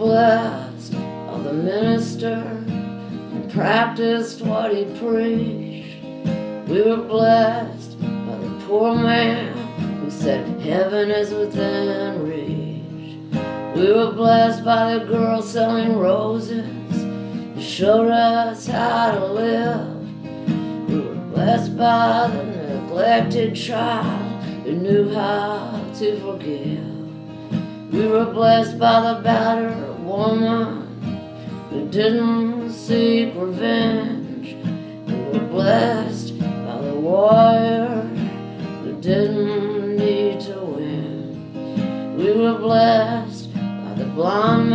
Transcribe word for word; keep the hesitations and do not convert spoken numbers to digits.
blessed by the minister and practiced what he preached. We were blessed by the poor man who said heaven is within reach. We were blessed by the girl selling roses who showed us how to live. We were blessed by the neglected child who knew how to forgive. We were blessed by the battered woman who didn't seek revenge. We were blessed by the warrior who didn't need to win. We were blessed by the blind man